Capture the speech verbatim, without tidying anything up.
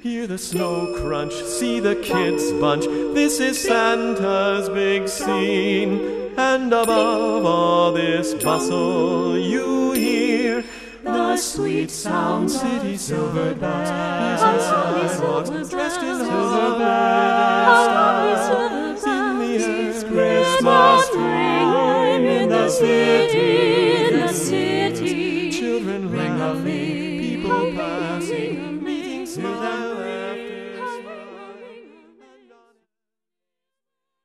Hear the snow crunch, see the kids bunch. This is Santa's big scene. And above all this bustle you hear the sweet sound city silver bells. Busy sidewalks dressed in silver bells. In the air, Christmas time in the city, in the city. Children ring a people passing, meeting smile.